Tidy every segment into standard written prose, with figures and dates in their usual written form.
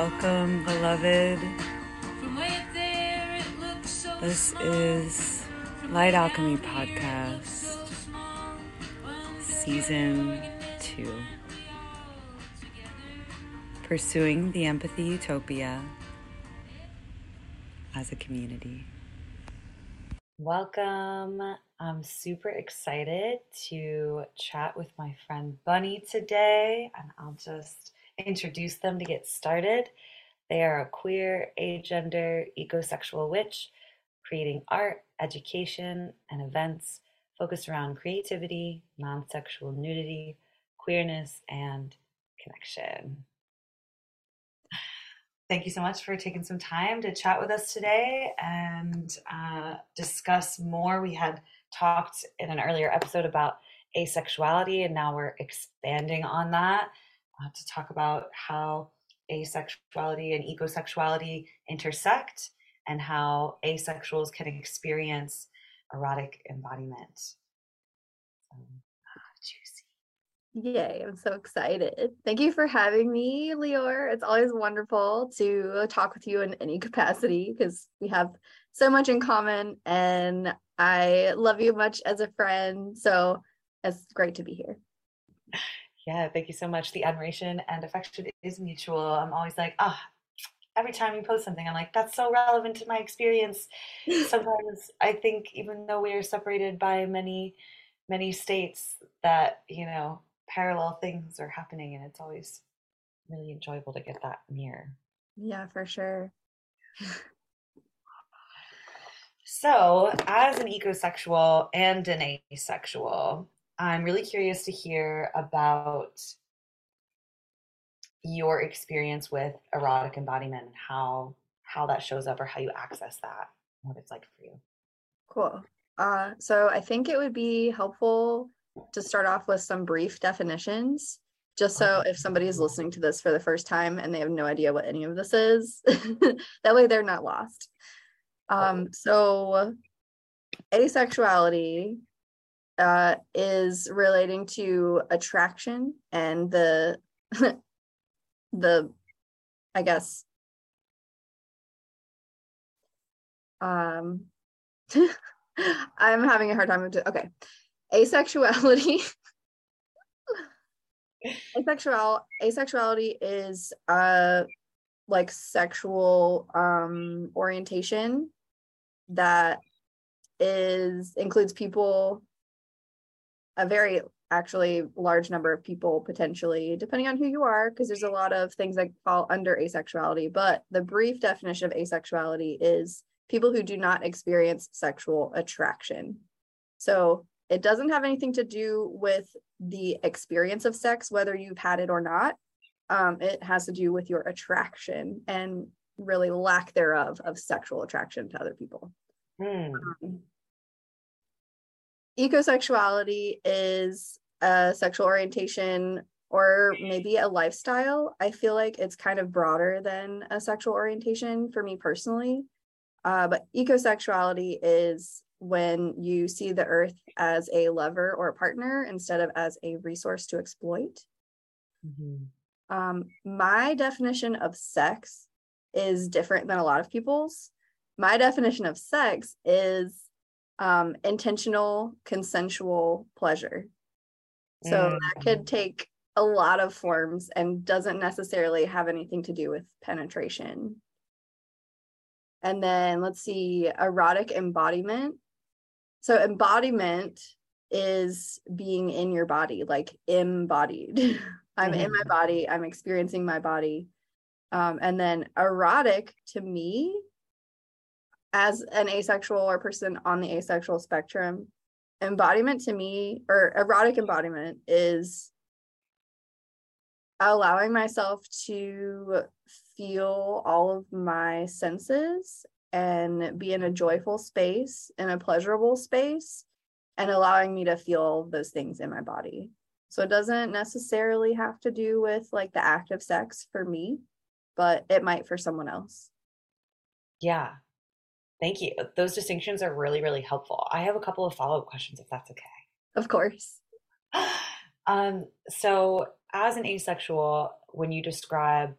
Welcome, beloved. This is Light Alchemy Podcast, Season 2. Pursuing the Empathy Utopia as a community. Welcome. I'm super excited to chat with my friend Bunny today, and I'll just introduce them to get started. They are a queer, agender, ecosexual witch, creating art, education, and events focused around creativity, non-sexual nudity, queerness, and connection. Thank you so much for taking some time to chat with us today and discuss more. We had talked in an earlier episode about asexuality, and now we're expanding on that to talk about how asexuality and ecosexuality intersect and how asexuals can experience erotic embodiment. Juicy. Yay, I'm so excited. Thank you for having me, Lior. It's always wonderful to talk with you in any capacity because we have so much in common and I love you much as a friend. So it's great to be here. Yeah, thank you so much. The admiration and affection is mutual. I'm always like, every time you post something, I'm like, that's so relevant to my experience. Sometimes I think even though we are separated by many, many states, that, parallel things are happening, and it's always really enjoyable to get that near. Yeah, for sure. So, as an ecosexual and an asexual, I'm really curious to hear about your experience with erotic embodiment and how that shows up or how you access that, what it's like for you. Cool. So I think it would be helpful to start off with some brief definitions, just so if somebody is listening to this for the first time and they have no idea what any of this is, that way they're not lost. So asexuality is relating to attraction and the I guess I'm having a hard time with it. Okay. Asexuality asexuality is like sexual orientation that includes people, a very actually large number of people potentially, depending on who you are, because there's a lot of things that fall under asexuality. But the brief definition of asexuality is people who do not experience sexual attraction. So it doesn't have anything to do with the experience of sex, whether you've had it or not. It has to do with your attraction and really lack thereof of sexual attraction to other people. Ecosexuality is a sexual orientation or maybe a lifestyle. I feel like it's kind of broader than a sexual orientation for me personally. But ecosexuality is when you see the earth as a lover or a partner instead of as a resource to exploit. My definition of sex is different than a lot of people's. My definition of sex is intentional, consensual pleasure. So that could take a lot of forms and doesn't necessarily have anything to do with penetration. And then let's see, erotic embodiment. So embodiment is being in your body, like embodied. I'm in my body, I'm experiencing my body. And then erotic to me, as an asexual or person on the asexual spectrum, embodiment to me, or erotic embodiment, is allowing myself to feel all of my senses and be in a joyful space, in a pleasurable space, and allowing me to feel those things in my body. So it doesn't necessarily have to do with like the act of sex for me, but it might for someone else. Yeah. Thank you. Those distinctions are really, really helpful. I have a couple of follow-up questions, if that's okay. Of course. So as an asexual, when you describe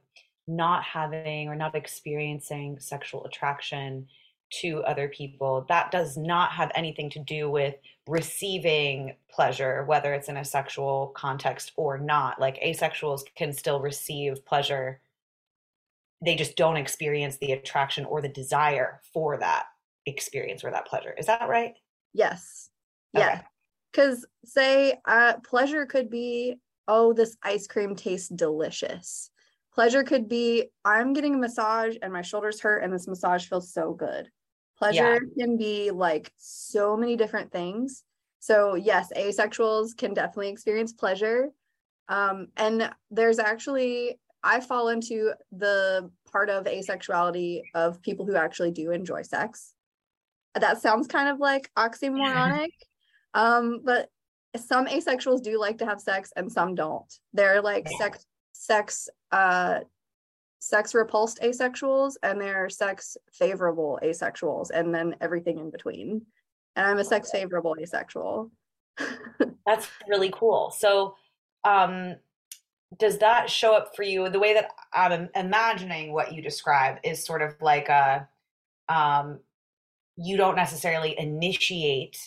not having or not experiencing sexual attraction to other people, that does not have anything to do with receiving pleasure, whether it's in a sexual context or not. Like asexuals can still receive pleasure, they just don't experience the attraction or the desire for that experience or that pleasure. Is that right? Yes. Okay. Yeah. Because say pleasure could be, oh, this ice cream tastes delicious. Pleasure could be, I'm getting a massage and my shoulders hurt and this massage feels so good. Yeah. Pleasure can be like so many different things. So yes, asexuals can definitely experience pleasure. And there's actually, I fall into the part of asexuality of people who actually do enjoy sex. That sounds kind of like oxymoronic, but some asexuals do like to have sex and some don't. They're like Yeah. sex sex repulsed asexuals and they're sex favorable asexuals and then everything in between. And I'm a sex favorable asexual. That's really cool. So, um, does that show up for you? The way that I'm imagining what you describe is sort of like um, you don't necessarily initiate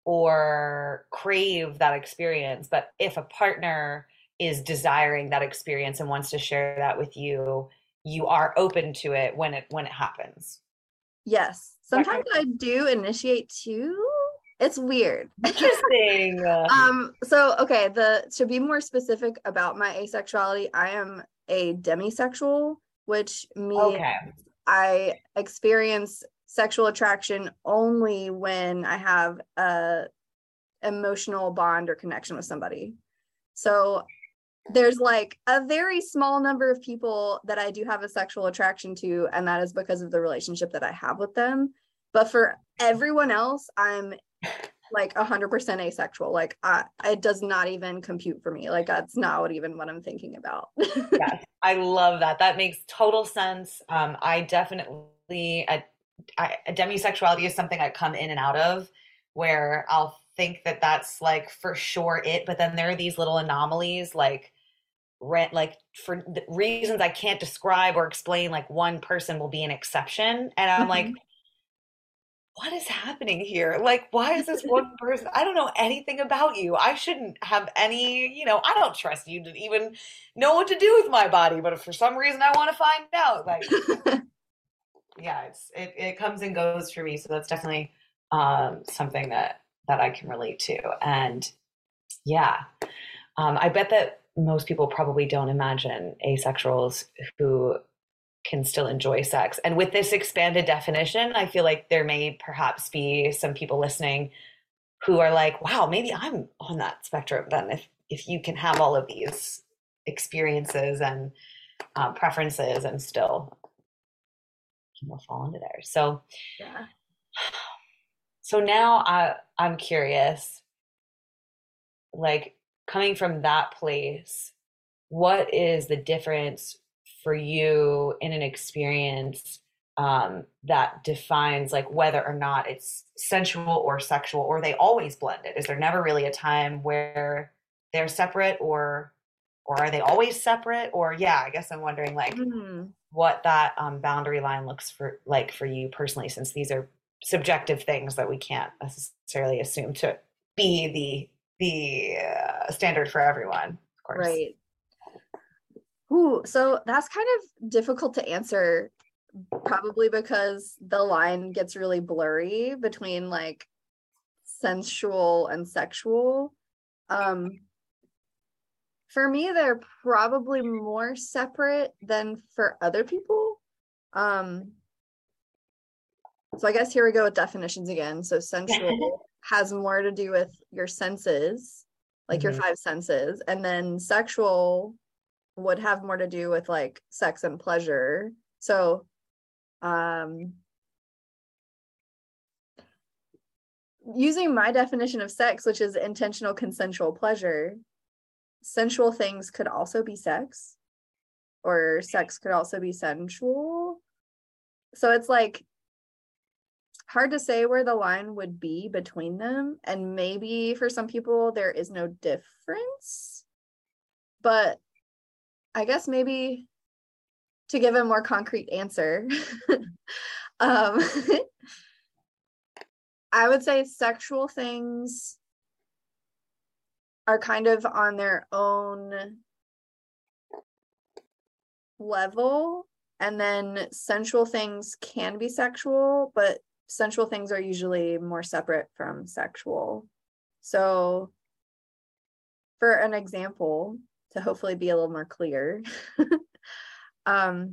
or crave that experience, but if a partner is desiring that experience and wants to share that with you, you are open to it when it happens. Yes. That Sometimes kind I do initiate too. It's weird. of interesting. So okay, the to be more specific about my asexuality, I am a demisexual, which means Okay. I experience sexual attraction only when I have a emotional bond or connection with somebody. So there's like a very small number of people that I do have a sexual attraction to, and that is because of the relationship that I have with them. But for everyone else, I'm like 100% asexual. Like it does not even compute for me. Like that's not even what I'm thinking about. Yes, I love that. That makes total sense. I definitely, demisexuality is something I come in and out of where I'll think that that's like for sure it, but then there are these little anomalies like rent, like for reasons I can't describe or explain, like one person will be an exception. And I'm like, what is happening here? Like, why is this one person? I don't know anything about you. I shouldn't have any, I don't trust you to even know what to do with my body, but if for some reason I want to find out, like, yeah, it comes and goes for me. So that's definitely something that I can relate to. And yeah, I bet that most people probably don't imagine asexuals who can still enjoy sex. And with this expanded definition, I feel like there may perhaps be some people listening who are like, wow, maybe I'm on that spectrum then if you can have all of these experiences and preferences and still fall into there. So Yeah. so now I'm curious, like coming from that place, what is the difference for you in an experience that defines like whether or not it's sensual or sexual, or are they always blended? Is there never really a time where they're separate, or are they always separate? Or yeah, I guess I'm wondering like Mm. what that boundary line looks for like for you personally, since these are subjective things that we can't necessarily assume to be the standard for everyone, of course. Right. Ooh, so that's kind of difficult to answer, probably because the line gets really blurry between like sensual and sexual. Um, for me, they're probably more separate than for other people. Um, so I guess here we go with definitions again. So sensual has more to do with your senses, like your Mhm. five senses, and then sexual would have more to do with like sex and pleasure. So um using my definition of sex, which is intentional consensual pleasure, sensual things could also be sex, or sex could also be sensual. So it's like hard to say where the line would be between them. And maybe for some people there is no difference. But I guess maybe to give a more concrete answer, um, I would say sexual things are kind of on their own level, and then sensual things can be sexual, but sensual things are usually more separate from sexual. So for an example, to hopefully be a little more clear, I'll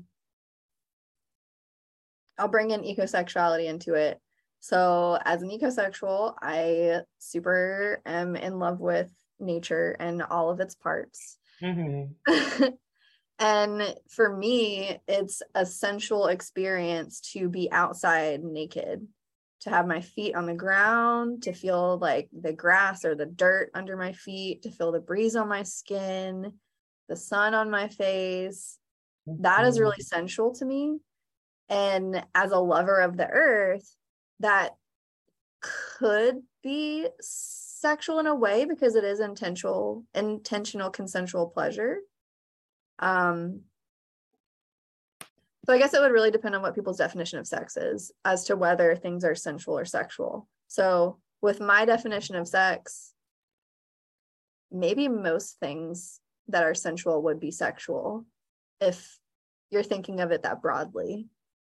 bring in ecosexuality into it. So as an ecosexual, I super am in love with nature and all of its parts. Mm-hmm. And for me, it's a sensual experience to be outside naked, to have my feet on the ground, to feel like the grass or the dirt under my feet, to feel the breeze on my skin, the sun on my face. That is really sensual to me. And as a lover of the earth, that could be sexual in a way because it is intentional consensual pleasure. So I guess it would really depend on what people's definition of sex is as to whether things are sensual or sexual. So with my definition of sex, maybe most things that are sensual would be sexual if you're thinking of it that broadly.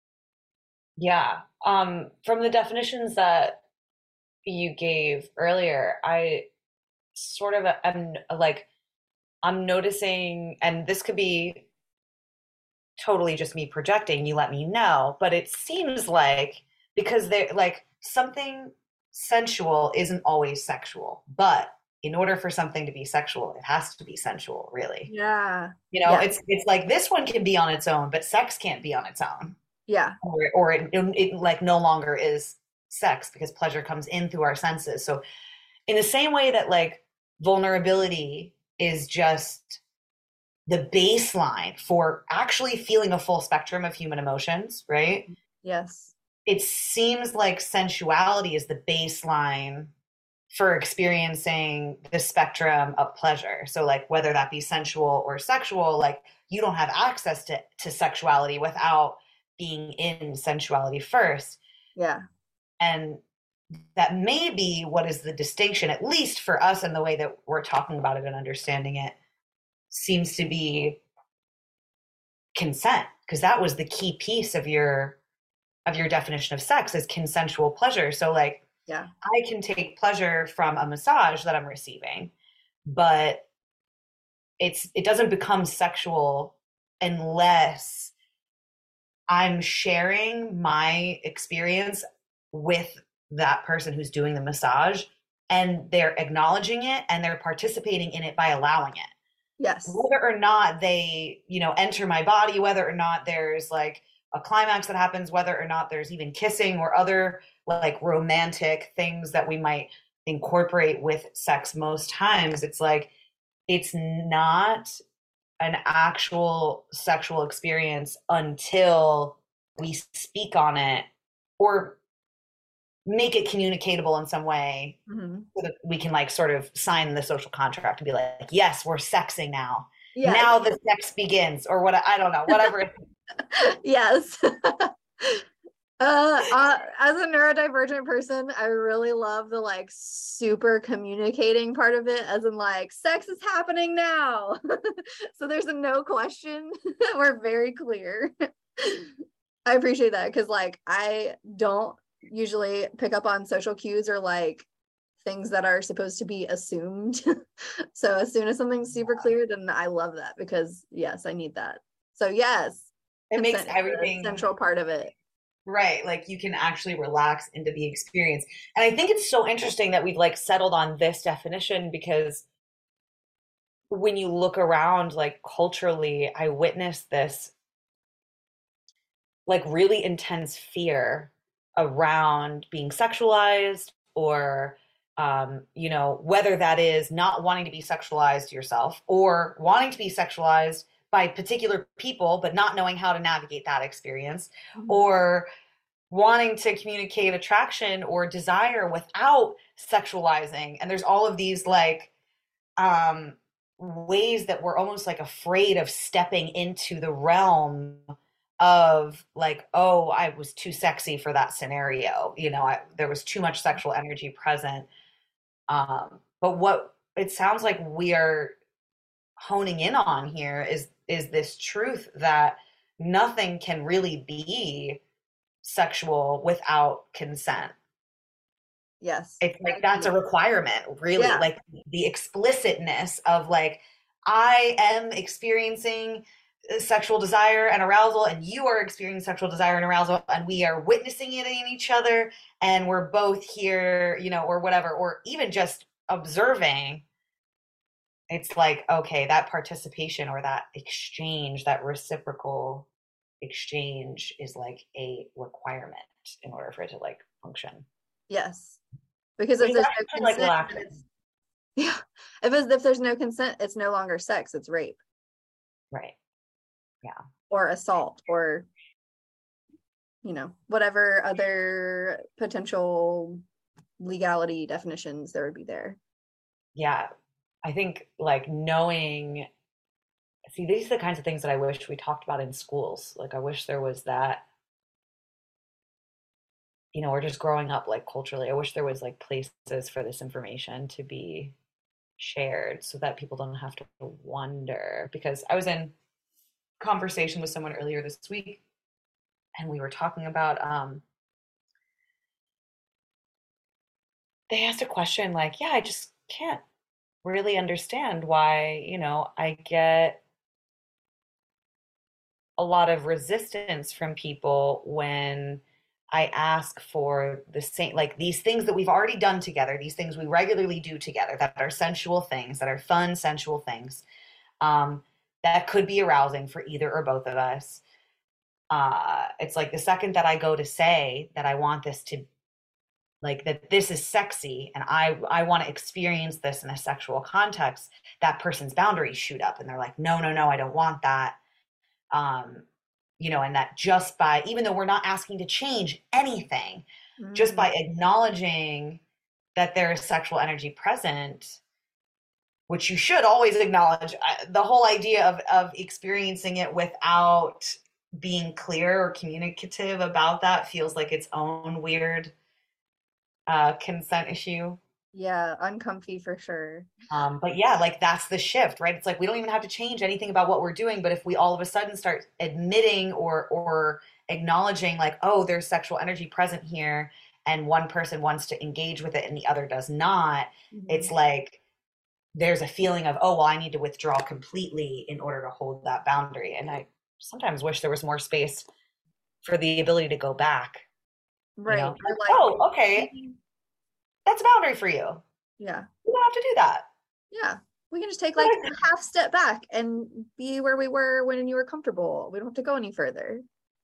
Yeah. From the definitions that you gave earlier, I sort of am like, I'm noticing, and this could be totally just me projecting, you let me know, but it seems like because they're like something sensual isn't always sexual, but in order for something to be sexual, it has to be sensual, really. Yeah. You know, Yeah. it's like this one can be on its own, but sex can't be on its own. Yeah. Or it like no longer is sex because pleasure comes in through our senses. So in the same way that like vulnerability is just the baseline for actually feeling a full spectrum of human emotions, right? Yes. It seems like sensuality is the baseline for experiencing the spectrum of pleasure. So like whether that be sensual or sexual, like you don't have access to sexuality without being in sensuality first. Yeah. And that may be what is the distinction, at least for us and the way that we're talking about it and understanding it, seems to be consent, because that was the key piece of your definition of sex is consensual pleasure. So like, yeah, I can take pleasure from a massage that I'm receiving, but it doesn't become sexual unless I'm sharing my experience with that person who's doing the massage and they're acknowledging it and they're participating in it by allowing it. Yes. Whether or not they, enter my body, whether or not there's like a climax that happens, whether or not there's even kissing or other like romantic things that we might incorporate with sex most times, it's like it's not an actual sexual experience until we speak on it or make it communicatable in some way, mm-hmm. so that we can like sort of sign the social contract and be like, yes, we're sexing now. Yes. Now the sex begins, or what, I don't know, whatever. Yes. As a neurodivergent person, I really love the like super communicating part of it, as in like sex is happening now. So there's a no question. We're very clear. I appreciate that because like I don't usually pick up on social cues or like things that are supposed to be assumed. So as soon as something's super clear, then I love that because yes, I need that. So yes, it makes everything central part of it. Right. Like you can actually relax into the experience. And I think it's so interesting that we've like settled on this definition because when you look around like culturally, I witnessed this like really intense fear around being sexualized or whether that is not wanting to be sexualized yourself or wanting to be sexualized by particular people but not knowing how to navigate that experience, mm-hmm. or wanting to communicate attraction or desire without sexualizing. And there's all of these like ways that we're almost like afraid of stepping into the realm of like, oh, I was too sexy for that scenario. There was too much sexual energy present. But what it sounds like we are honing in on here is this truth that nothing can really be sexual without consent. Yes. It's like that's a requirement, really. Yeah. Like the explicitness of like, I am experiencing sexual desire and arousal, and you are experiencing sexual desire and arousal, and we are witnessing it in each other, and we're both here, or whatever, or even just observing. It's like, okay, that participation or that exchange, that reciprocal exchange is like a requirement in order for it to like function. Yes. Because Which if is there's no actually like consent, then lacking. it's yeah. If there's no consent, it's no longer sex, it's rape Right. Yeah. or assault or whatever other potential legality definitions there would be there. Yeah. I think like knowing, see, these are the kinds of things that I wish we talked about in schools. Like I wish there was that, or just growing up like culturally, I wish there was like places for this information to be shared so that people don't have to wonder. Because I was in conversation with someone earlier this week and we were talking about they asked a question like, yeah, I just can't really understand why, I get a lot of resistance from people when I ask for the same, like these things that we've already done together, these things we regularly do together that are sensual things, that are fun, sensual things, um, that could be arousing for either or both of us. It's like the second that I go to say that I want this to, like that this is sexy and I want to experience this in a sexual context, that person's boundaries shoot up and they're like, no, no, no, I don't want that. um and that just by, even though we're not asking to change anything, just Mm. by acknowledging that there is sexual energy present, which you should always acknowledge, the whole idea of experiencing it without being clear or communicative about that feels like its own weird consent issue. Yeah, uncomfy for sure. But yeah, like that's the shift, right? It's like we don't even have to change anything about what we're doing, but if we all of a sudden start admitting or acknowledging like, oh, there's sexual energy present here, and one person wants to engage with it and the other does not, Mhm. it's like there's a feeling of, oh, well, I need to withdraw completely in order to hold that boundary. And I sometimes wish there was more space for the ability to go back, Right. like, You're like, oh, okay, that's a boundary for you. yeah. You don't have to do that. Yeah. We can just take like a half step back and be where we were when you were comfortable. We don't have to go any further.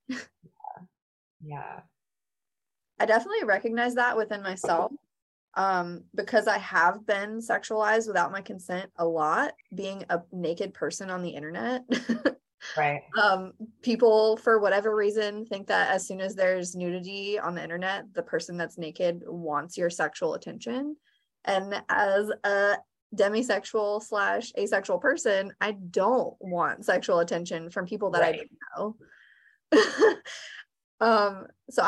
Yeah. I definitely recognize that within myself. Because I have been sexualized without my consent a lot, being a naked person on the internet. Right. People, for whatever reason, think that as soon as there's nudity on the internet, the person that's naked wants your sexual attention. And as a demisexual / asexual person, I don't want sexual attention from people that Right. I don't know. So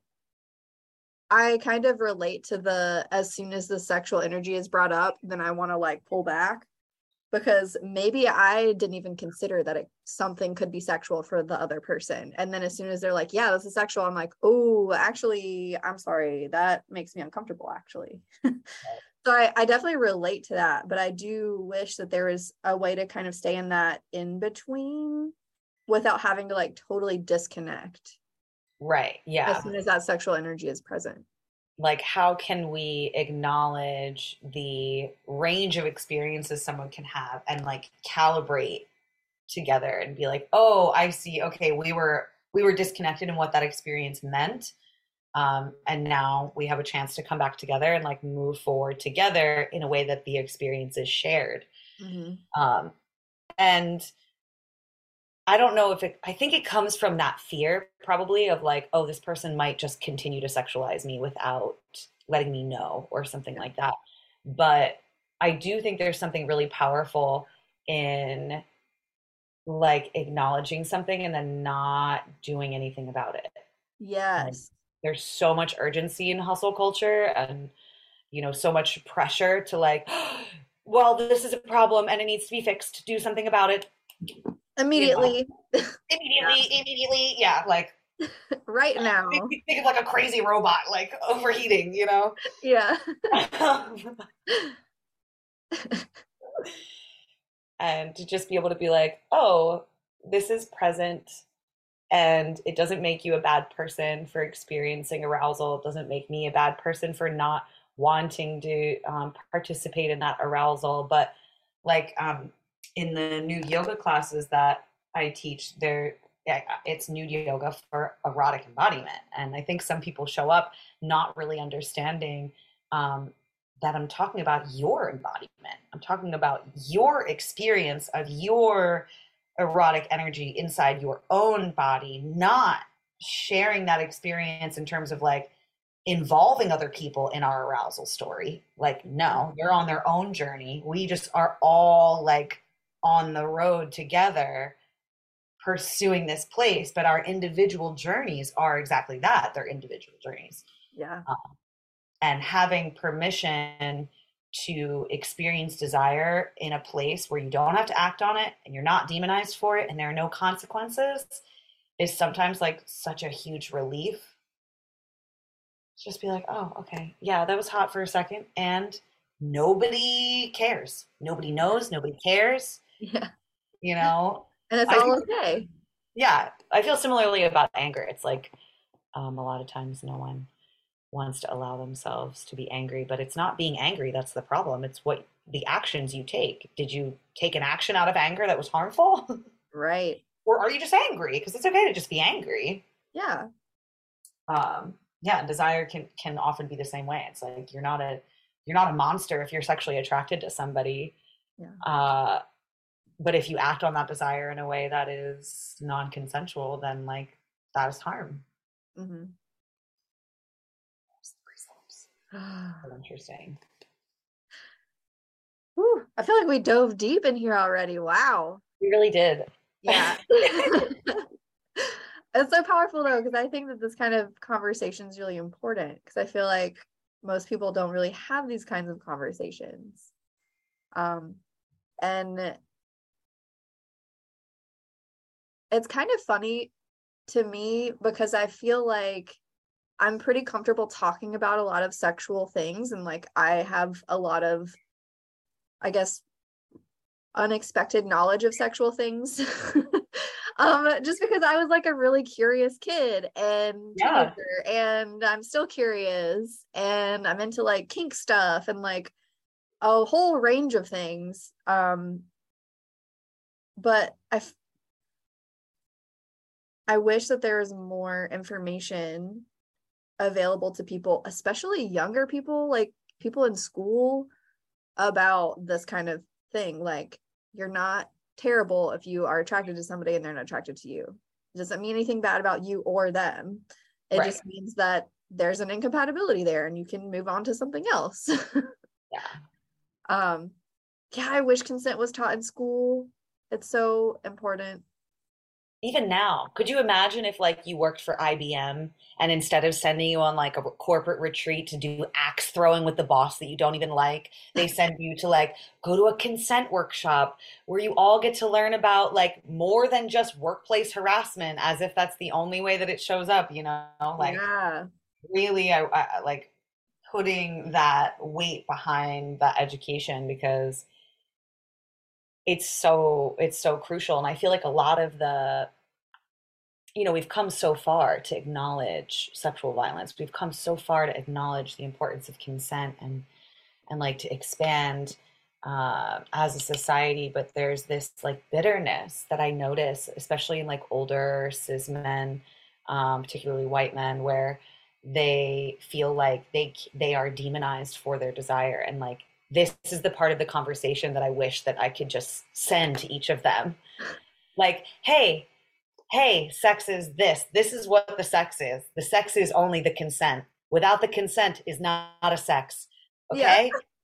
I kind of relate to the, as soon as the sexual energy is brought up, then I want to like pull back, because maybe I didn't even consider that something could be sexual for the other person. And then as soon as they're like, yeah, this is sexual, I'm like, oh, actually, I'm sorry. That makes me uncomfortable, actually. So I definitely relate to that, but I do wish that there was a way to kind of stay in that in between without having to like totally disconnect Right. as Yeah. soon as that sexual energy is present. Like, how can we acknowledge the range of experiences someone can have and like calibrate together and be like, oh, I see. Okay, we were disconnected in what that experience meant. And now we have a chance to come back together and like move forward together in a way that the experience is shared. Mm-hmm. Um, and I don't know if I think it comes from that fear probably of like, oh, this person might just continue to sexualize me without letting me know or something Yeah. like that. But I do think there's something really powerful in like acknowledging something and then not doing anything about it. Like, Yes. there's so much urgency in hustle culture and, so much pressure to like, well, this is a problem and it needs to be fixed. Do something about it, you know, Immediately. Yeah. immediately. Yeah. Like, Right makes now. me think of like a crazy robot, like overheating, Yeah. and to just be able to be like, oh, this is present and it doesn't make you a bad person for experiencing arousal. It doesn't make me a bad person for not wanting to participate in that arousal. But like in the nude yoga classes that I teach, it's nude yoga for erotic embodiment, and I think some people show up not really understanding that I'm talking about your embodiment. I'm talking about your experience of your erotic energy inside your own body, not sharing that experience in terms of like involving other people in our arousal story. Like, no, they're on their own journey. We just are all like on the road together pursuing this place, but our individual journeys are exactly that. They're individual journeys. Yeah. And having permission to experience desire in a place where you don't have to act on it and you're not demonized for it and there are no consequences is sometimes like such a huge relief. Just be like, oh, okay, yeah, that was hot for a second, and nobody cares, nobody knows, nobody cares, Yeah. you know. And it's I all think, okay. yeah, I feel similarly about anger. It's like a lot of times no one wants to allow themselves to be angry, but it's not being angry that's the problem. It's what the actions you take. Did you take an action out of anger that was harmful? Right. Or are you just angry? Because it's okay to just be angry. Yeah. Yeah, and desire can often be the same way. It's like you're not a monster if you're sexually attracted to somebody. Yeah. But if you act on that desire in a way that is non-consensual, then like that is harm. Mm-hmm. So interesting. Whew, I feel like we dove deep in here already. Wow. We really did. Yeah. It's so powerful though, because I think that this kind of conversation is really important because I feel like most people don't really have these kinds of conversations. And it's kind of funny to me because I feel like I'm pretty comfortable talking about a lot of sexual things and like I have a lot of, I guess, unexpected knowledge of sexual things. Just because I was like a really curious kid and Yeah. teenager and I'm still curious and I'm into like kink stuff and like a whole range of things. But I wish that there was more information available to people, especially younger people, like people in school, about this kind of thing. Like, you're not terrible if you are attracted to somebody and they're not attracted to you. It doesn't mean anything bad about you or them. It Right. just means that there's an incompatibility there and you can move on to something else. Yeah. Yeah, I wish consent was taught in school. It's so important. Even now, could you imagine if like you worked for IBM and instead of sending you on like a corporate retreat to do axe throwing with the boss that you don't even like, they send you to like go to a consent workshop where you all get to learn about like more than just workplace harassment, as if that's the only way that it shows up, like Yeah. really I like putting that weight behind that education because it's so crucial. And I feel like a lot of we've come so far to acknowledge sexual violence. We've come so far to acknowledge the importance of consent and like to expand as a society. But there's this like bitterness that I notice, especially in like older cis men, particularly white men, where they feel like they are demonized for their desire. And like this is the part of the conversation that I wish that I could just send to each of them. Like, hey, sex is this. This is what the sex is. The sex is only the consent. Without the consent is not a sex. Yeah. Okay?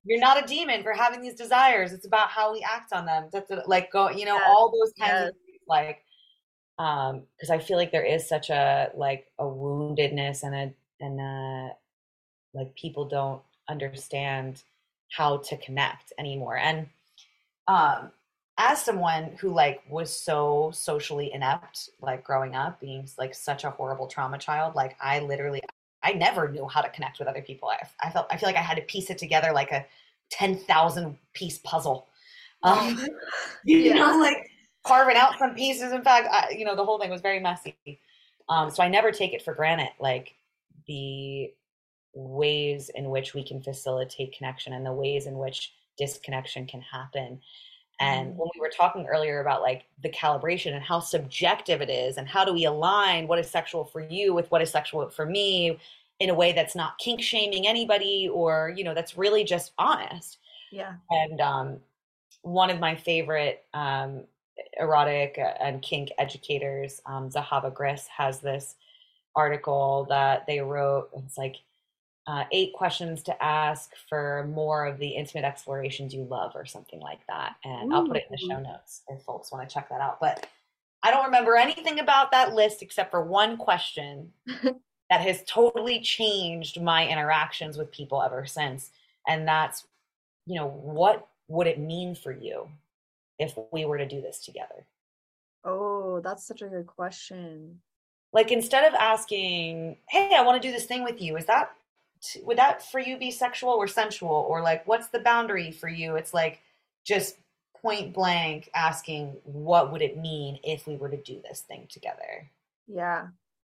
you're not a demon for having these desires. It's about how we act on them. That's like go, Yes, all those kinds of yes. things, like because I feel like there is such a a woundedness and like people don't understand how to connect anymore. And um as someone who like was so socially inept, like growing up, being like such a horrible trauma child, like I never knew how to connect with other people. I feel like I had to piece it together like a 10,000 piece puzzle. Oh, um yeah. like carving out some pieces. In fact, the whole thing was very messy. So I never take it for granted, like the ways in which we can facilitate connection and the ways in which disconnection can happen. And Mhm. when we were talking earlier about like the calibration and how subjective it is, and how do we align what is sexual for you with what is sexual for me in a way that's not kink shaming anybody, or, that's really just honest. Yeah. And one of my favorite erotic and kink educators, Zahava Gris, has this article that they wrote. It's like 8 questions to ask for more of the intimate explorations you love, or something like that. And I'll put it in the show Ooh. notes if folks want to check that out. But I don't remember anything about that list except for one question that has totally changed my interactions with people ever since. And that's, what would it mean for you if we were to do this together? Oh, that's such a good question. Like, instead of asking, hey, I want to do this thing with you, would that for you be sexual or sensual? Or like, what's the boundary for you? It's like just point blank asking, what would it mean if we were to do this thing together? Yeah.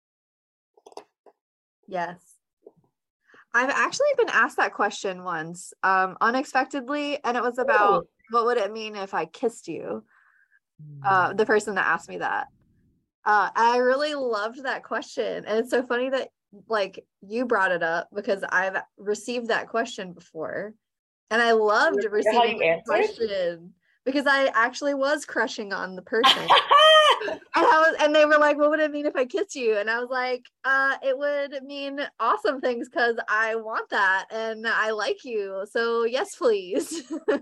Yes. I've actually been asked that question once, unexpectedly, and it was about Oh. what would it mean if I kissed you? The Mm. person that asked me that. I really loved that question. And it's so funny that like you brought it up because I've received that question before. And I loved How receiving you that answered? question because I actually was crushing on the person. And they were like, what would it mean if I kiss you? And I was like, it would mean awesome things because I want that and I like you. So yes, please.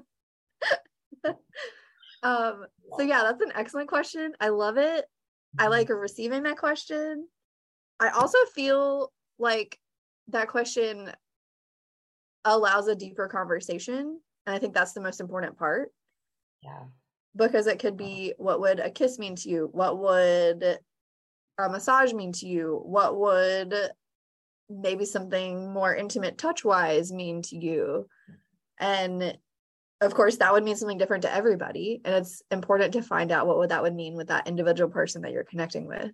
So yeah, that's an excellent question. I love it. I like receiving that question. I also feel like that question allows a deeper conversation. And I think that's the most important part Yeah. because it could be, what would a kiss mean to you? What would a massage mean to you? What would maybe something more intimate touch wise mean to you? And of course, that would mean something different to everybody. And it's important to find out what that would mean with that individual person that you're connecting with.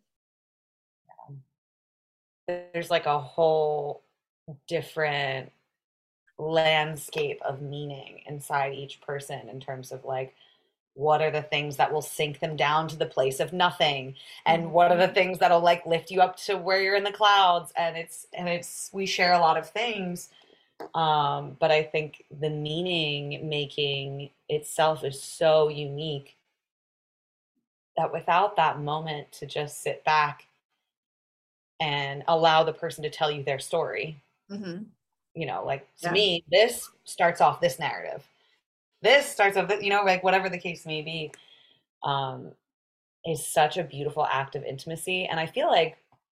There's like a whole different landscape of meaning inside each person, in terms of like, what are the things that will sink them down to the place of nothing, and what are the Mhm. things that'll like lift you up to where you're in the clouds. And it's we share a lot of things, but I think the meaning making itself is so unique that without that moment to just sit back and allow the person to tell you their story, Mhm. like to Yeah. me, this starts off this narrative, this starts off, like whatever the case may be, um, is such a beautiful act of intimacy. And I feel like,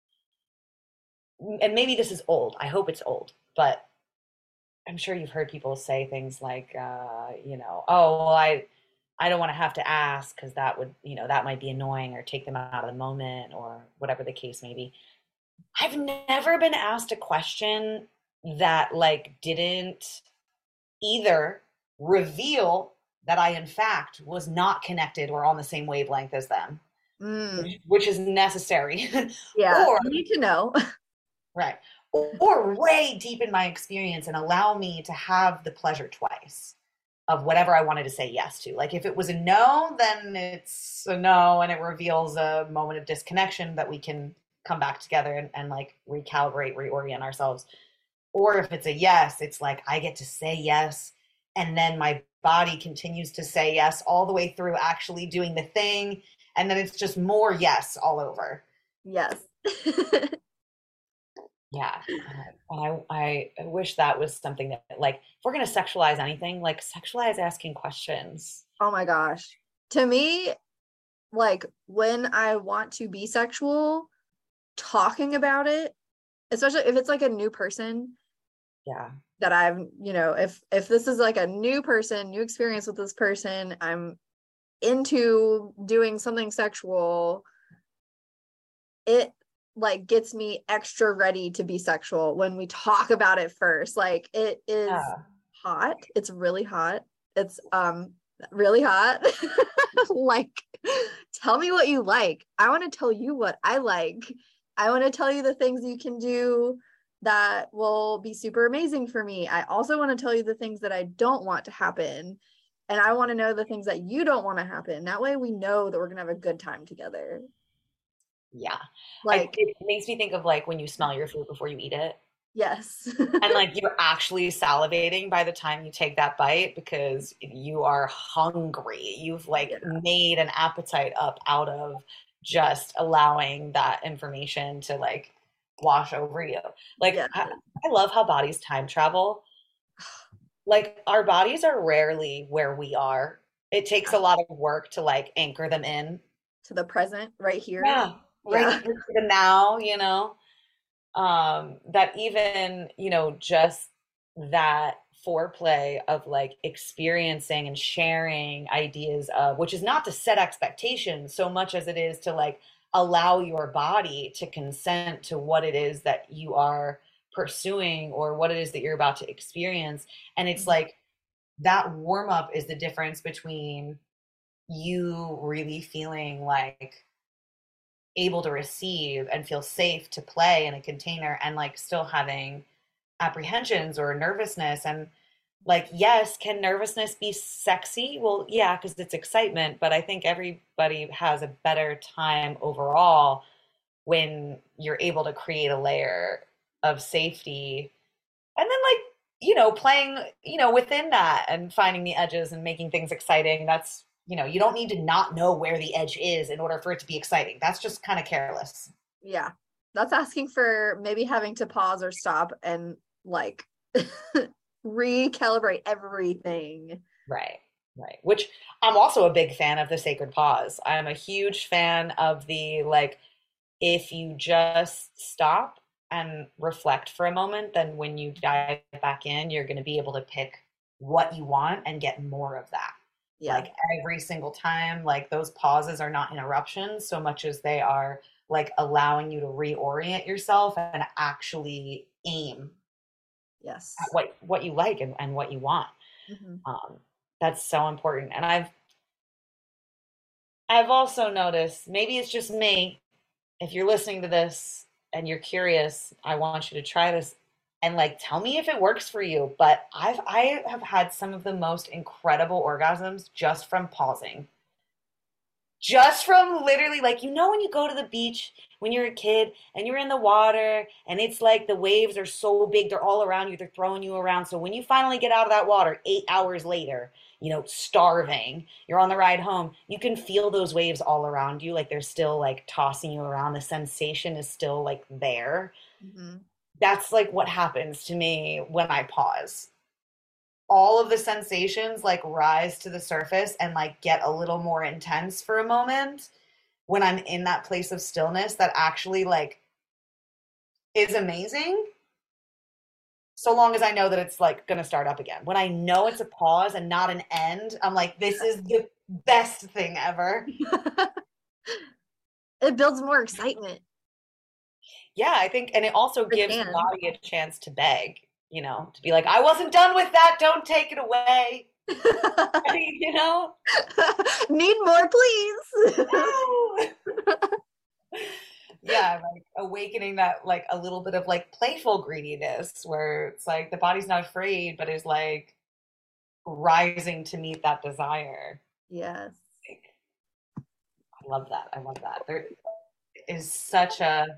and maybe this is old, I hope it's old, but I'm sure you've heard people say things like, oh, well, I don't want to have to ask because that would, that might be annoying or take them out of the moment, or whatever the case may be. I've never been asked a question that like didn't either reveal that I in fact was not connected or on the same wavelength as them, Mm. which is necessary, Yeah. or You need to know. right, or way deep in my experience and allow me to have the pleasure twice of whatever I wanted to say yes to. Like if it was a no, then it's a no, and it reveals a moment of disconnection that we can come back together and like recalibrate, reorient ourselves. Or if it's a yes, it's like I get to say yes, and then my body continues to say yes all the way through actually doing the thing. And then it's just more yes all over. Yes. Yeah. I wish that was something that, like, if we're going to sexualize anything, like, sexualize asking questions. Oh my gosh. To me, like when I want to be sexual, talking about it, especially if it's like a new person Yeah. that I've, if this is like a new person, new experience with this person, I'm into doing something sexual, it like gets me extra ready to be sexual when we talk about it first. Like it is Yeah. hot. It's really hot. It's really hot. Like tell me what you like. I want to tell you what I like. I want to tell you the things you can do that will be super amazing for me. I also want to tell you the things that I don't want to happen. And I want to know the things that you don't want to happen. That way we know that we're going to have a good time together. Yeah. Like, It makes me think of like when you smell your food before you eat it. yes. And like you're actually salivating by the time you take that bite because you are hungry. You've like Yeah. made an appetite up out of just allowing that information to like wash over you. Like Yeah. I love how bodies time travel. Like our bodies are rarely where we are. It takes a lot of work to like anchor them in. To the present right here. Yeah, right Yeah. here to the now, you know. That even, just that foreplay of like experiencing and sharing ideas of, which is not to set expectations so much as it is to like allow your body to consent to what it is that you are pursuing or what it is that you're about to experience. And it's like that warm up is the difference between you really feeling like able to receive and feel safe to play in a container and like still having apprehensions or nervousness. And like, yes, can nervousness be sexy? Well, yeah, because it's excitement, but I think everybody has a better time overall when you're able to create a layer of safety and then like, playing, within that and finding the edges and making things exciting. That's, you don't need to not know where the edge is in order for it to be exciting. That's just kind of careless. Yeah. That's asking for maybe having to pause or stop and like recalibrate everything. Right. Right. Which I'm also a big fan of the sacred pause. I'm a huge fan of the like, if you just stop and reflect for a moment, then when you dive back in, you're going to be able to pick what you want and get more of that. Yeah. Like every single time, like those pauses are not interruptions so much as they are like allowing you to reorient yourself and actually aim at Yes. what you like and what you want. Mm-hmm. Um, that's so important. And I've also noticed, maybe it's just me, if you're listening to this and you're curious, I want you to try this and like tell me if it works for you. But I have had some of the most incredible orgasms just from pausing. Just from literally like when you go to the beach when you're a kid and you're in the water and it's like the waves are so big, they're all around you, they're throwing you around. So when you finally get out of that water 8 hours later, starving, you're on the ride home, you can feel those waves all around you, like they're still like tossing you around. The sensation is still like there. Mm-hmm. That's like what happens to me when I pause. All of the sensations like rise to the surface and like get a little more intense for a moment when I'm in that place of stillness that actually like is amazing, so long as I know that it's like going to start up again. When I know it's a pause and not an end, I'm like, this is the best thing ever. It builds more excitement Yeah, I think, and it also for gives the Dan. body a chance to beg, to be like, I wasn't done with that. Don't take it away. you know? Need more, please. No. Yeah, like awakening that like a little bit of like playful greediness where it's like the body's not afraid, but is like rising to meet that desire. Yes. Like, I love that. I love that. There is such a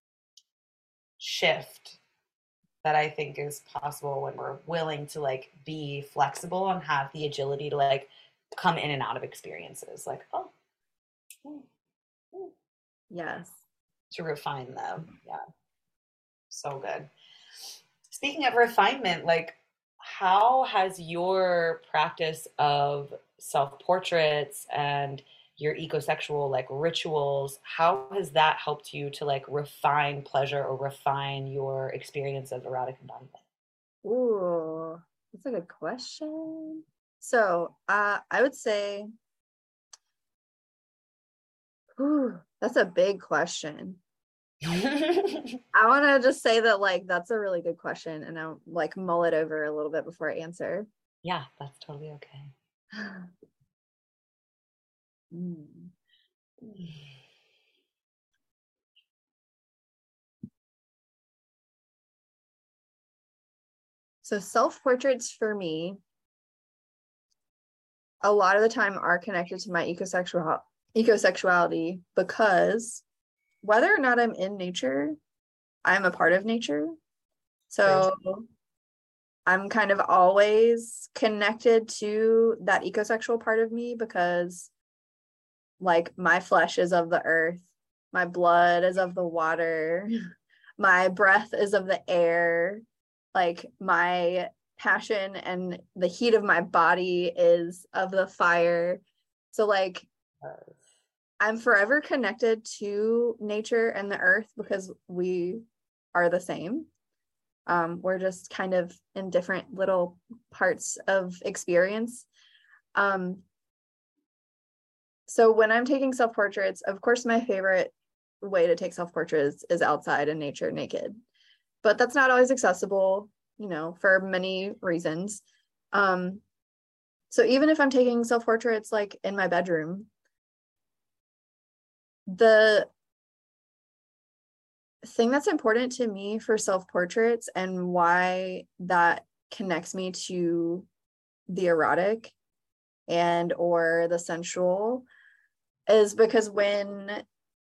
shift that I think is possible when we're willing to like be flexible and have the agility to like come in and out of experiences. Like, oh, Yes. to refine them. Yeah. So good. Speaking of refinement, like how has your practice of self-portraits and your ecosexual like rituals, how has that helped you to like refine pleasure or refine your experience of erotic embodiment? Ooh, that's a good question. So, I would say, ooh, that's a big question. I want to just say that like that's a really good question, and I'll like mull it over a little bit before I answer. Yeah, that's totally okay. Hmm. So self-portraits for me, a lot of the time are connected to my ecosexuality because whether or not I'm in nature, I'm a part of nature. Very So I'm kind of always connected to that ecosexual part of me because like my flesh is of the earth, my blood is of the water, my breath is of the air, like my passion and the heat of my body is of the fire. So like true. I'm forever connected to nature and the earth because we are the same. We're just kind of in different little parts of experience. Um, so when I'm taking self-portraits, of course, my favorite way to take self-portraits is outside in nature naked, but that's not always accessible, for many reasons. Um, so even if I'm taking self-portraits like in my bedroom, the thing that's important to me for self-portraits and why that connects me to the erotic and or the sensual is because when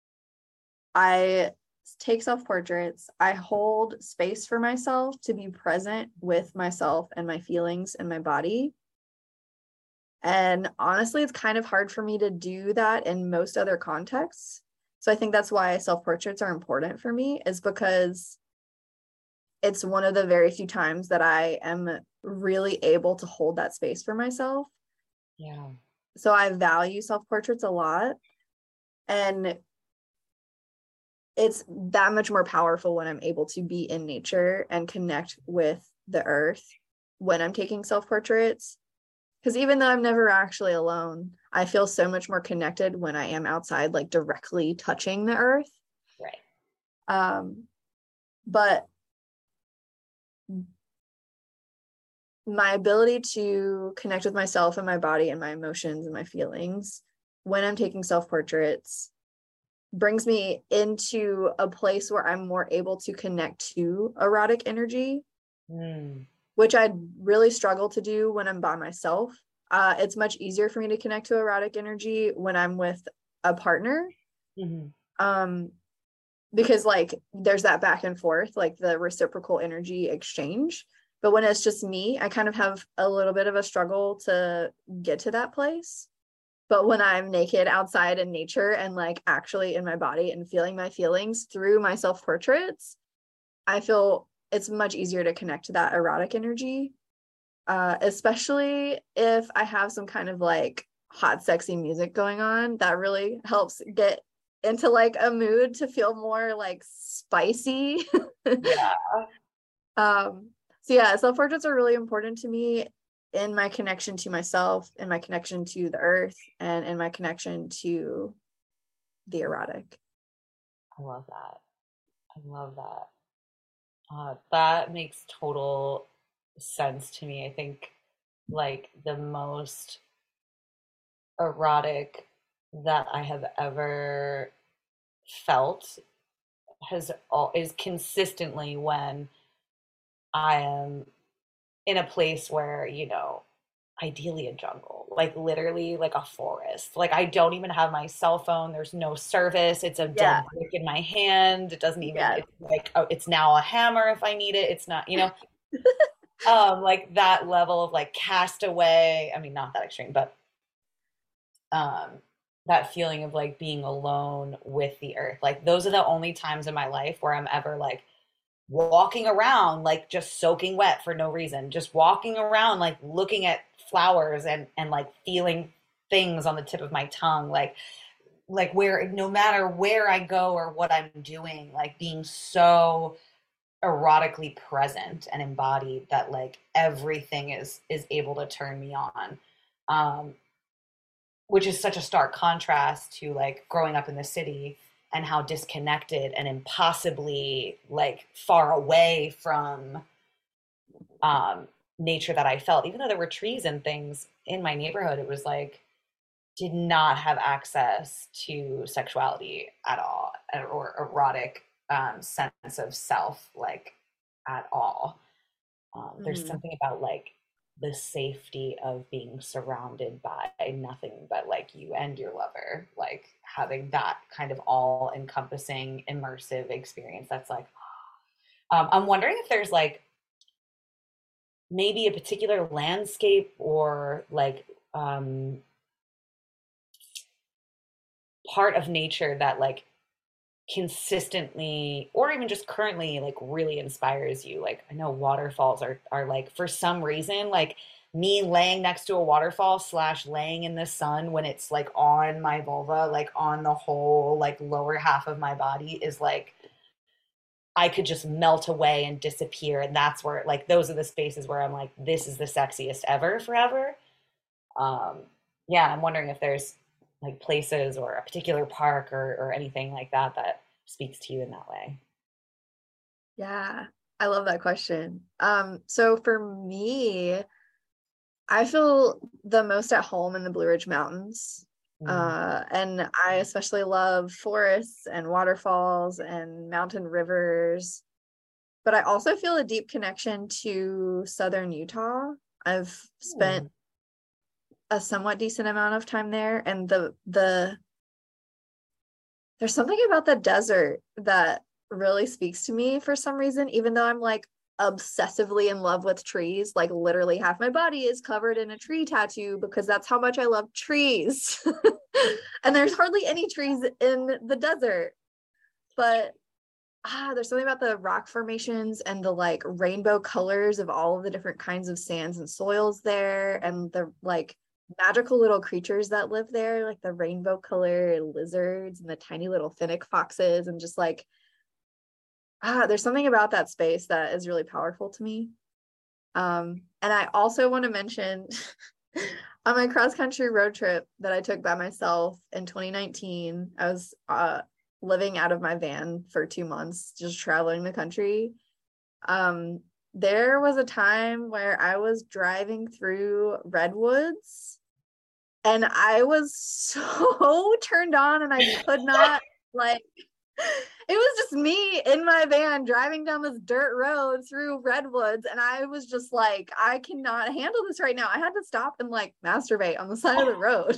I take self-portraits, I hold space for myself to be present with myself and my feelings and my body. And honestly, it's kind of hard for me to do that in most other contexts. So I think that's why self-portraits are important for me, is because it's one of the very few times that I am really able to hold that space for myself. Yeah. So I value self-portraits a lot. And it's that much more powerful when I'm able to be in nature and connect with the earth when I'm taking self-portraits. Because even though I'm never actually alone, I feel so much more connected when I am outside, like directly touching the earth. Right. Um, but my ability to connect with myself and my body and my emotions and my feelings when I'm taking self-portraits brings me into a place where I'm more able to connect to erotic energy, Mm. which I really struggle to do when I'm by myself. It's much easier for me to connect to erotic energy when I'm with a partner. Mhm. Um, because like there's that back and forth, like the reciprocal energy exchange. But when it's just me, I kind of have a little bit of a struggle to get to that place. But when I'm naked outside in nature and like actually in my body and feeling my feelings through my self portraits, I feel it's much easier to connect to that erotic energy, especially if I have some kind of like hot, sexy music going on. That really helps get into like a mood to feel more like spicy. Yeah. So yeah, self portraits are really important to me in my connection to myself, in my connection to the earth, and in my connection to the erotic. I love that. I love that. That makes total sense to me. I think like the most erotic that I have ever felt is consistently when I am in a place where, ideally a jungle, like literally like a forest. Like I don't even have my cell phone. There's no service. It's a Yeah, dead brick in my hand. It doesn't even, yeah. it's like, oh, it's now a hammer if I need it. It's not, like that level of like castaway. I mean, not that extreme, but um that feeling of like being alone with the earth. Like those are the only times in my life where I'm ever like walking around like just soaking wet for no reason, just walking around like looking at flowers and like feeling things on the tip of my tongue, like where no matter where I go or what I'm doing, like being so erotically present and embodied that like everything is able to turn me on. Um, which is such a stark contrast to like growing up in the city and how disconnected and impossibly like far away from um, nature that I felt. Even though there were trees and things in my neighborhood, it was like did not have access to sexuality at all or erotic sense of self like at all. There's Mm. something about like the safety of being surrounded by nothing but like you and your lover, like having that kind of all encompassing immersive experience. That's like, I'm wondering if there's like maybe a particular landscape or like part of nature that like consistently or even just currently like really inspires you. Like I know waterfalls are like for some reason like me laying next to a waterfall slash laying in the sun when it's like on my vulva, like on the whole like lower half of my body is like I could just melt away and disappear. And that's where like those are the spaces where I'm like, this is the sexiest ever forever. Um, yeah, I'm wondering if there's like places or a particular park or anything like that that speaks to you in that way. Yeah, I love that question. So for me, I feel the most at home in the Blue Ridge Mountains. Mm. And I especially love forests and waterfalls and mountain rivers. But I also feel a deep connection to Southern Utah. I've spent Ooh. a somewhat decent amount of time there, and there's something about the desert that really speaks to me for some reason, even though I'm like obsessively in love with trees. Like literally half my body is covered in a tree tattoo because that's how much I love trees. And there's hardly any trees in the desert. But there's something about the rock formations and the like rainbow colors of all of the different kinds of sands and soils there, and the like magical little creatures that live there, like the rainbow color lizards and the tiny little finnick foxes, and just like there's something about that space that is really powerful to me. And I also want to mention on my cross country road trip that I took by myself in 2019, I was living out of my van for 2 months, just traveling the country. Um, there was a time where I was driving through redwoods and I was so turned on and I could not like it was just me in my van driving down this dirt road through redwoods, and I was just like, I cannot handle this right now. I had to stop and like masturbate on the side of the road.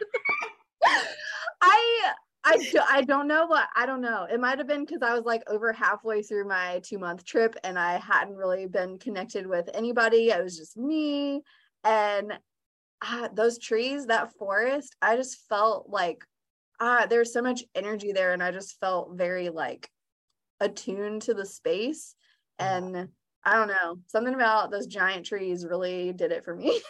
I I don't know what I don't know. It might have been because I was like over halfway through my 2 month trip and I hadn't really been connected with anybody. It was just me and those trees, that forest. I just felt like there's so much energy there, and I just felt very like attuned to the space. Yeah. And I don't know, something about those giant trees really did it for me.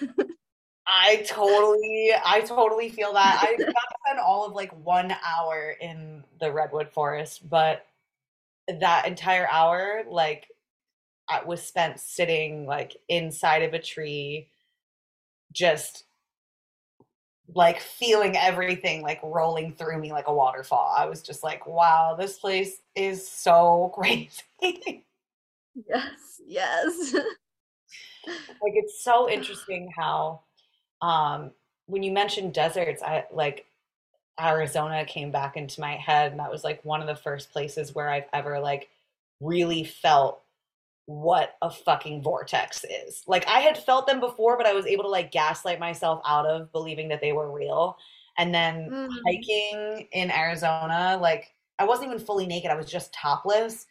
I totally feel that. I got to spend all of like 1 hour in the redwood forest, but that entire hour, like, I was spent sitting like inside of a tree, just like feeling everything like rolling through me like a waterfall. I was just like, wow, this place is so crazy. Yes, yes. Like it's so interesting how um when you mentioned deserts, I like Arizona came back into my head, and that was like one of the first places where I've ever like really felt what a fucking vortex is. Like I had felt them before, but I was able to like gaslight myself out of believing that they were real. And then Mm. hiking in Arizona, like I wasn't even fully naked, I was just topless.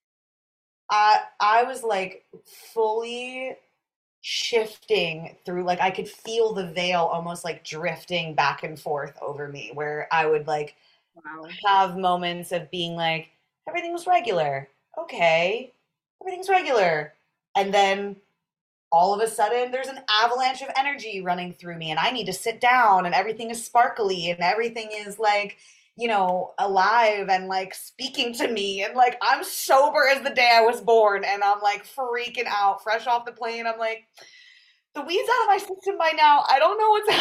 I was like fully shifting through, like I could feel the veil almost like drifting back and forth over me, where I would like Wow. have moments of being like everything was regular, okay, everything's regular. And then all of a sudden there's an avalanche of energy running through me and I need to sit down and everything is sparkly and everything is like, alive and like speaking to me and like I'm sober as the day I was born and I'm like freaking out, fresh off the plane. I'm like, the weed's out of my system by now. I don't know what's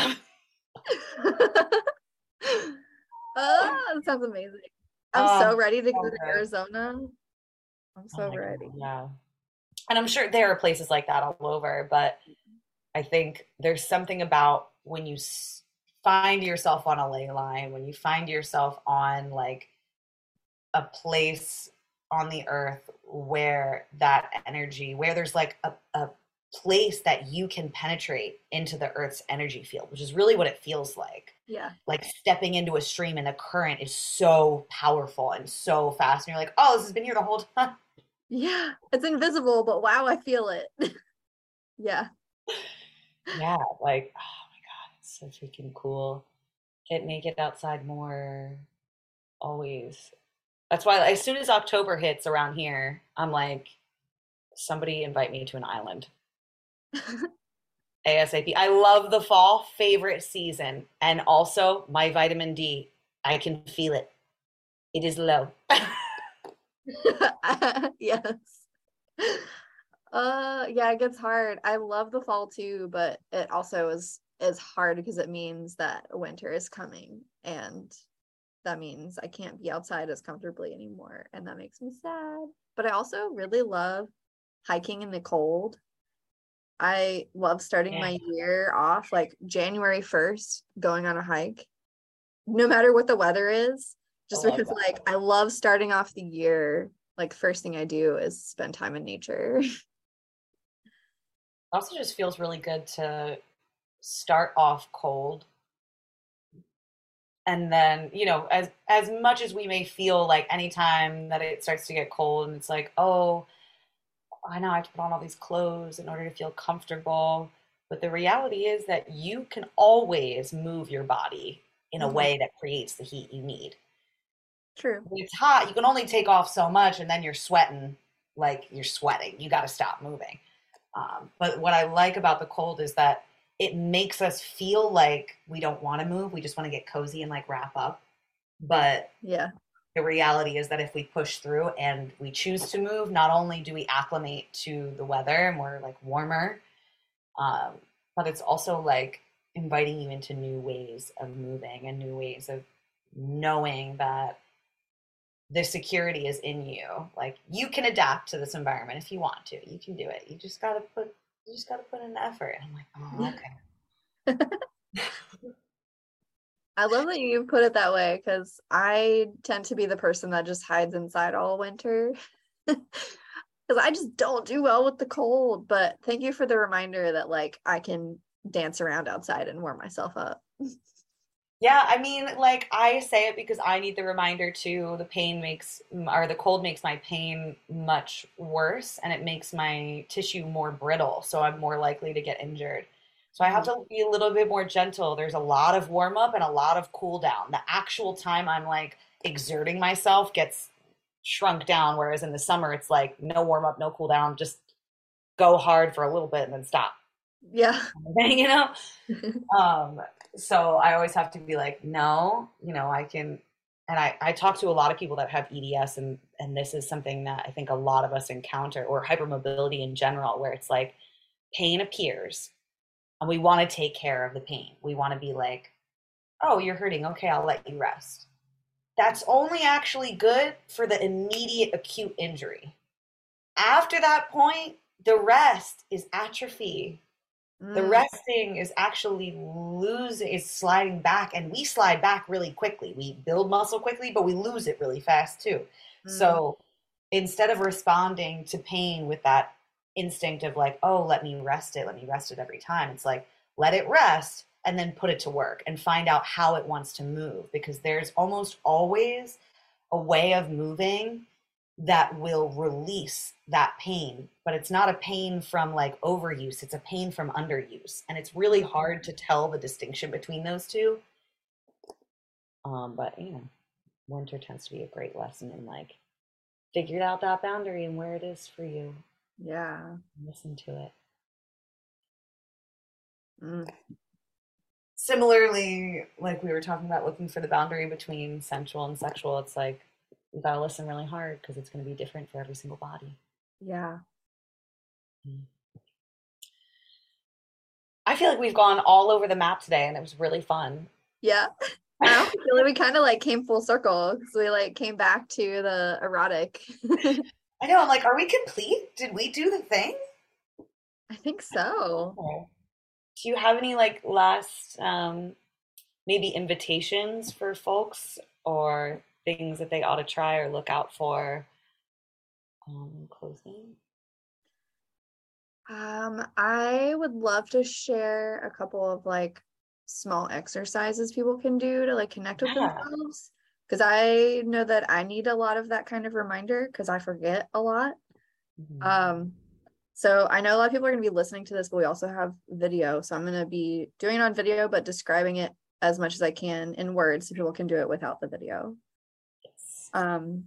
That sounds amazing. I'm happening. so ready to go So to good. Arizona. I'm Oh so my God, ready. yeah. And I'm sure there are places like that all over, but I think there's something about when you find yourself on a ley line, when you find yourself on like a place on the earth where that energy, where there's like a place that you can penetrate into the earth's energy field, which is really what it feels like. Yeah. Like stepping into a stream and the current is so powerful and so fast. And you're like, oh, this has been here the whole time. Yeah. It's invisible, but wow, I feel it. Yeah. Yeah, like, oh my God, it's so freaking cool. Get naked outside more, always. That's why as soon as October hits around here, I'm like, somebody invite me to an island. ASAP. I love the fall, favorite season. And also my vitamin D. I can feel it. It is low. Yes. Yeah, it gets hard. I love the fall too, but it also is hard because it means that winter is coming and that means I can't be outside as comfortably anymore and that makes me sad. But I also really love hiking in the cold. I love starting Yeah, my year off like January 1st going on a hike, no matter what the weather is, I just love because that. like I love starting off the year. Like first thing I do is spend time in nature. It also just feels really good to start off cold and then as much as we may feel like anytime that it starts to get cold and it's like, oh, I know I have to put on all these clothes in order to feel comfortable, but the reality is that you can always move your body in a Mhm. way that creates the heat you need. True. When it's hot, you can only take off so much and then you're sweating, like you're sweating, you got to stop moving. But what I like about the cold is that it makes us feel like we don't want to move. We just want to get cozy and like wrap up. But Yeah. the reality is that if we push through and we choose to move, not only do we acclimate to the weather and we're like warmer, um, but it's also like inviting you into new ways of moving and new ways of knowing that the security is in you. Like you can adapt to this environment if you want to. You can do it. You just gotta put in the effort. And I'm like, oh, I love that you put it that way because I tend to be the person that just hides inside all winter because I just don't do well with the cold. But thank you for the reminder that like I can dance around outside and warm myself up. yeah, I mean, like I say it because I need the reminder too. The pain makes, or the cold makes my pain much worse and it makes my tissue more brittle. So I'm more likely to get injured. So I have Mhm. to be a little bit more gentle. There's a lot of warm up and a lot of cool down. The actual time I'm like exerting myself gets shrunk down. Whereas in the summer, it's like no warm up, no cool down, just go hard for a little bit and then stop. Yeah. you know? Um, so I always have to be like, no, I can, and I talk to a lot of people that have EDS and this is something that I think a lot of us encounter or hypermobility in general, where it's like pain appears and we want to take care of the pain. We want to be like, oh, you're hurting. Okay, I'll let you rest. That's only actually good for the immediate acute injury. After that point, the rest is atrophy. The Mm, resting is actually is sliding back, and we slide back really quickly. We build muscle quickly, but we lose it really fast too. mm, So instead of responding to pain with that instinct of like, oh, let me rest it every time, it's like, let it rest and then put it to work and find out how it wants to move because there's almost always a way of moving that will release that pain, but it's not a pain from like overuse, it's a pain from underuse. And it's really hard to tell the distinction between those two. But winter tends to be a great lesson in like figured out that boundary and where it is for you. Yeah. Listen to it. Mm. Similarly, like we were talking about looking for the boundary between sensual and sexual, it's like you gotta listen really hard because it's going to be different for every single body. Yeah. Mm. I feel like we've gone all over the map today and it was really fun. Yeah. I also feel like we kind of like came full circle because we like came back to the erotic. I know, I'm like, are we complete? Did we do the thing? I think so. Oh. Do you have any like last maybe invitations for folks or things that they ought to try or look out for closing? I would love to share a couple of like small exercises people can do to like connect with Yeah. themselves because I know that I need a lot of that kind of reminder because I forget a lot. Mhm. Um, so I know a lot of people are going to be listening to this, but we also have video. So I'm going to be doing it on video, but describing it as much as I can in words so people can do it without the video. Yes. Um,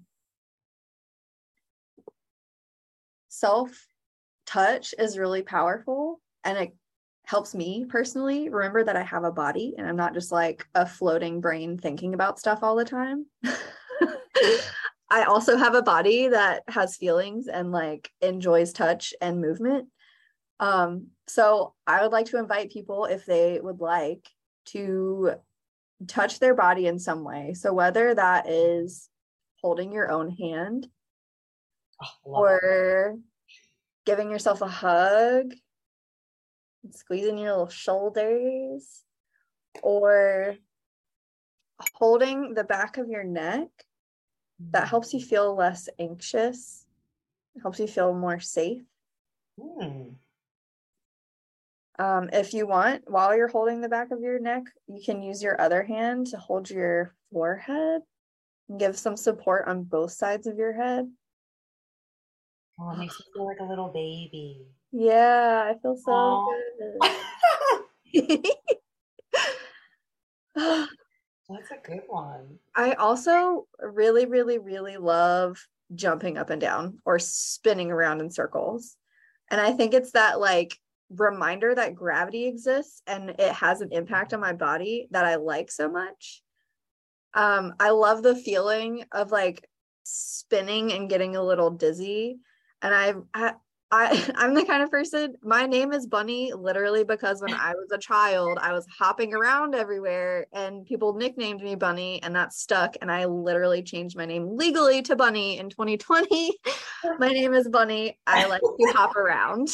self touch is really powerful and it helps me personally remember that I have a body and I'm not just like a floating brain thinking about stuff all the time. I also have a body that has feelings and like enjoys touch and movement. So I would like to invite people if they would like to touch their body in some way. So whether that is holding your own hand Oh, love it. or giving yourself a hug, squeezing your little shoulders, or holding the back of your neck, that helps you feel less anxious, it helps you feel more safe. Mm. If you want, while you're holding the back of your neck, you can use your other hand to hold your forehead and give some support on both sides of your head. Oh, it makes me feel like a little baby. Yeah, I feel so Oh, good. that's a good one. I also really, really, really love jumping up and down or spinning around in circles. And I think it's that like reminder that gravity exists and it has an impact on my body that I like so much. I love the feeling of like spinning and getting a little dizzy. And I'm the kind of person, my name is Bunny literally because when I was a child, I was hopping around everywhere and people nicknamed me Bunny and that stuck. And I literally changed my name legally to Bunny in 2020. My name is Bunny. I like to hop around.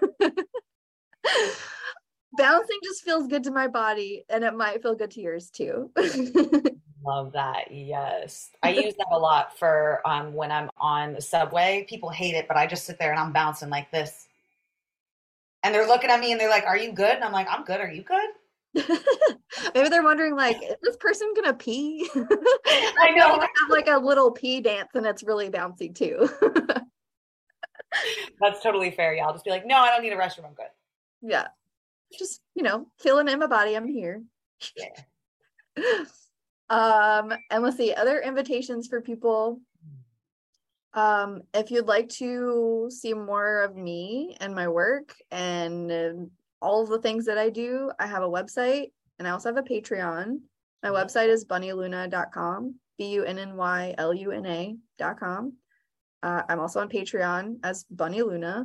Bouncing just feels good to my body and it might feel good to yours too. Love that. Yes. I use that a lot for when I'm on the subway. People hate it, but I just sit there and I'm bouncing like this. And they're looking at me and they're like, "Are you good?" And I'm like, "I'm good. Are you good?" Maybe they're wondering, like, is this person gonna pee? I I feel like know. I have like a little pee dance and it's really bouncy too. That's totally fair. Yeah, I'll just be like, "No, I don't need a restroom. I'm good." Yeah. Just, feeling in my body. I'm here. Yeah. And let's see, other invitations for people. If you'd like to see more of me and my work and all of the things that I do, I have a website and I also have a Patreon. My website is bunnyluna.com, bunnyluna.com. I'm also on Patreon as Bunny Luna.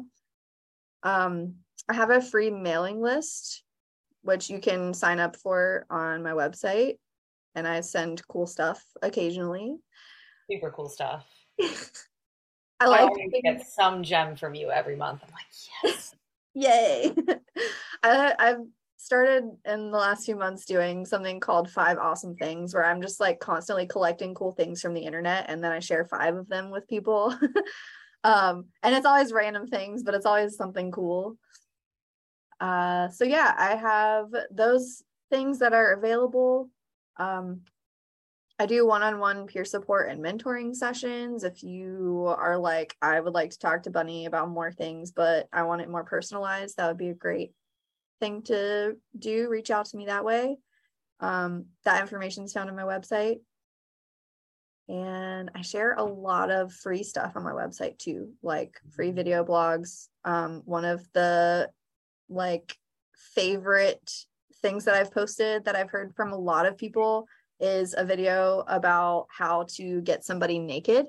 I have a free mailing list, which you can sign up for on my website, and I send cool stuff occasionally. Super cool stuff. I I like always doing, get some gem from you every month. I'm like, yes. yay. I've started in the last few months doing something called 5 awesome things, where I'm just like constantly collecting cool things from the internet and then I share 5 of them with people. And it's always random things, but it's always something cool. So yeah, I have those things that are available. Um, I do one-on-one peer support and mentoring sessions. If you are like, I would like to talk to Bunny about more things, but I want it more personalized, that would be a great thing to do. Reach out to me that way. That information is found on my website. And I share a lot of free stuff on my website too, like free video blogs. One of the like favorite things that I've posted that I've heard from a lot of people is a video about how to get somebody naked.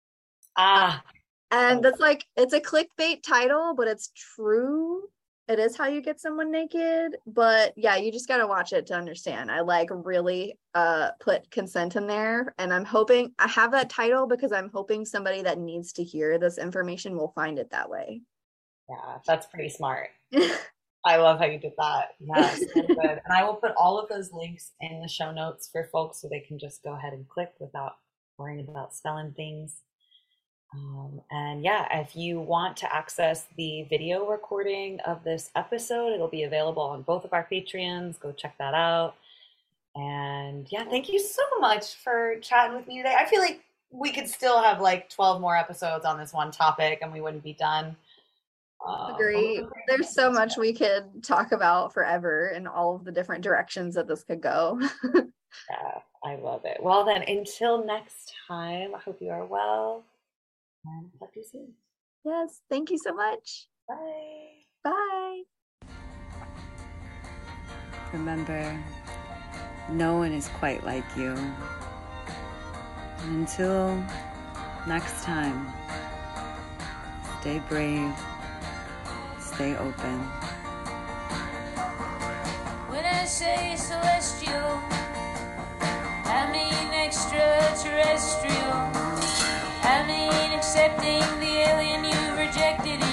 And that's like, it's a clickbait title, but it's true. It is how you get someone naked. But yeah, you just got to watch it to understand. I like really put consent in there. And I'm hoping I have that title because I'm hoping somebody that needs to hear this information will find it that way. Yeah, that's pretty smart. I love how you did that. Yeah, so good. And I will put all of those links in the show notes for folks so they can just go ahead and click without worrying about spelling things. And yeah, if you want to access the video recording of this episode, it'll be available on both of our Patreons. Go check that out. And yeah, thank you so much for chatting with me today. I feel like we could still have like 12 more episodes on this one topic and we wouldn't be done. Agree. There's so much we could talk about forever in all of the different directions that this could go. Yeah, I love it. Well, then, until next time, I hope you are well. And talk to you soon. Yes, thank you so much. Bye. Bye. Remember, no one is quite like you. And until next time, stay brave, stay open. When I say celestial, I mean extraterrestrial. I mean accepting the alien you rejected